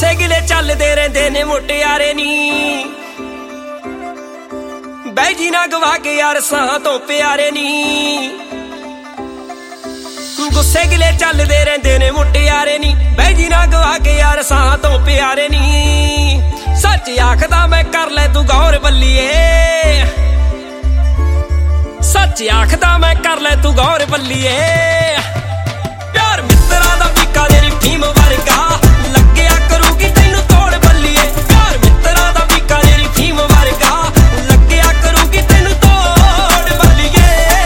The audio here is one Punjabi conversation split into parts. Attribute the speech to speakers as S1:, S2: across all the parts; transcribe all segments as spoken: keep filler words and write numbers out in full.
S1: ਗੁੱਸੇ ਗਿਲੇ ਚੱਲਦੇ ਰਹਿੰਦੇ ਨੇ ਮੁਟਿਆਰੇ ਨੀ ਬਹਿ ਜੀ ਨਾ ਗਵਾ ਕੇ ਯਾਰ ਸਾਹਾਂ ਤੋਂ ਪਿਆਰੇ ਨੀ ਗੁੱਸੇ ਗਿਲੇ ਚੱਲਦੇ ਰਹਿੰਦੇ ਨੇ ਮੁਟਿਆਰੇ ਨੀ ਬਹਿ ਜੀ ਨਾ ਗਵਾ ਕੇ ਯਾਰ ਸਾਹਾਂ ਤੋਂ ਪਿਆਰੇ ਨੀ ਸੱਚ ਆਖਦਾ ਮੈਂ ਕਰ ਲੈ ਤੂੰ ਗੌਰ ਬੱਲੀਏ ਸੱਚ ਆਖਦਾ ਮੈਂ ਕਰ ਲੈ ਤੂੰ ਗੌਰ ਬੱਲੀਏ ਪਿਆਰ ਮਿੱਤਰਾਂ ਦਾ ਪੀਕਾ ਤੇਰੀ ਫੀਮ ਵਰਗਾ ਲੱਗਿਆ ਕਰੂਗੀ ਤੈਨੂੰ ਤੋੜ ਬੱਲੀਏ ਪਿਆਰ ਮਿੱਤਰਾਂ ਦਾ ਪੀਕਾ ਤੇਰੀ ਫੀਮ ਵਰਗਾ ਲੱਗਿਆ ਕਰੂਗੀ ਤੈਨੂੰ ਤੋੜ ਬੱਲੀਏ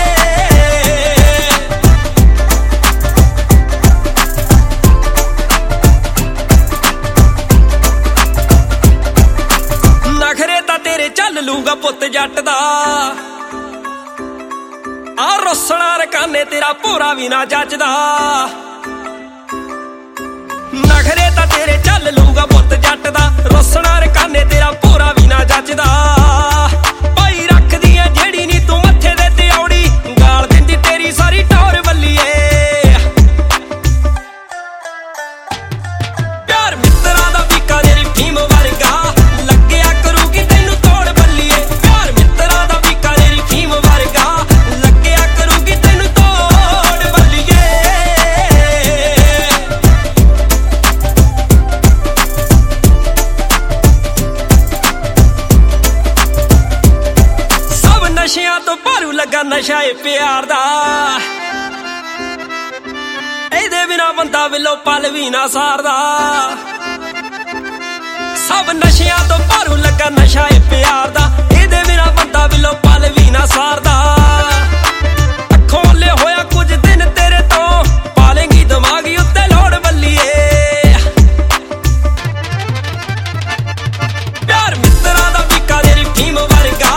S1: ਨਖਰੇ ਤਾਂ ਤੇਰੇ ਚੱਲ ਲੂਗਾ ਪੁੱਤ ਜੱਟ ਦਾ ਆ ਰੁੱਸਣਾ ਰਕਾਨੇ ਤੇਰਾ ਭੋਰਾ ਵੀ ਨਾ ਜੱਜਦਾ ਨਖਰੇ ਤਾਂ ਤੇਰੇ ਚੱਲ ਲੂਗਾ ਪੁੱਤ ਜੱਟ ਦਾ ਰੁੱਸਣਾ ਰਕਾਨੇ ਤੇਰਾ ਭੋਰਾ ਵੀ ਨਾ ਜੱਜਦਾ ਭਾਈ ਰੱਖਦੀ ਐ ਜਿਹੜੀ ਨੀ ਤੂੰ ਮੱਥੇ ਦੇ ਤੇ ਔੜੀ ਗਾਲ ਦਿੰਦੀ ਤੇਰੀ ਸਾਰੀ ਟੌਰ ਬੱਲੀਏ ਪਿਆਰ ਮਿੱਤਰਾਂ ਦਾ ਪੀਕਾ ਤੇਰੀ ਫੀਮ ਵਰਗਾ ਲੱਗਿਆ ਕਰੂਗੀ ਤੈਨੂੰ ਤੋੜ ਬੱਲੀਏ ਪਿਆਰ ਮਿੱਤਰਾਂ ਦਾ ਪੀਕਾ ਤੇਰੀ ਫੀਮ ਵਰਗਾ ਨਸ਼ਿਆਂ ਤੋਂ ਭਾਰੂ ਲੱਗਾ ਨਸ਼ਾ ਏ ਪਿਆਰ ਦਾ ਇਹਦੇ ਬਿਨਾ ਬੰਦਾ ਵਿਲੋ ਪਲ ਵੀ ਨਾ ਸਾਰਦਾ ਸਭ ਨਸ਼ਿਆਂ ਤੋਂ ਭਾਰੂ ਲੱਗਾ ਨਸ਼ਾ ਏ ਪਿਆਰ ਦਾ ਇਹਦੇ ਬਿਨਾ ਬੰਦਾ ਵਿਲੋ ਪਲ ਵੀ ਨਾ ਸਾਰਦਾ ਅੱਖੋਂ ਲੈ ਹੋਇਆ ਕੁਝ ਦਿਨ ਤੇਰੇ ਤੋਂ ਪਾਲੇਂਗੀ ਦਿਮਾਗੀ ਉੱਤੇ ਲੋੜ ਬੱਲੀਏ ਪਿਆਰ ਮਿੱਤਰਾਂ ਦਾ ਪੀਕਾ ਤੇਰੀ ਫੀਮ ਵਰਗਾ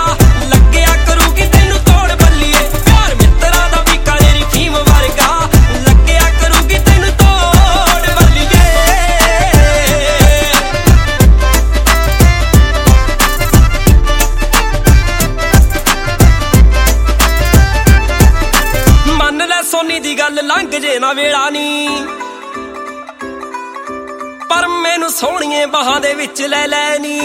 S1: ਸੋਨੀ ਦੀ ਗੱਲ ਲੰਘ ਜੇ ਨਾ ਵੇਲਾ ਨੀ ਪਰ ਮੈਨੂੰ ਸੋਹਣੀਏ ਬਾਹਾਂ ਦੇ ਵਿੱਚ ਲੈ ਲੈ ਨੀ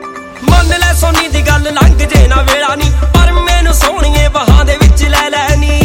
S1: ਮੰਨ ਲੈ ਸੋਨੀ ਦੀ ਗੱਲ ਲੰਘ ਜੇ ਨਾ ਵੇਲਾ ਨੀ ਪਰ ਮੈਨੂੰ ਸੋਹਣੀਏ ਬਾਹਾਂ ਦੇ ਵਿੱਚ ਲੈ ਲੈ ਨੀ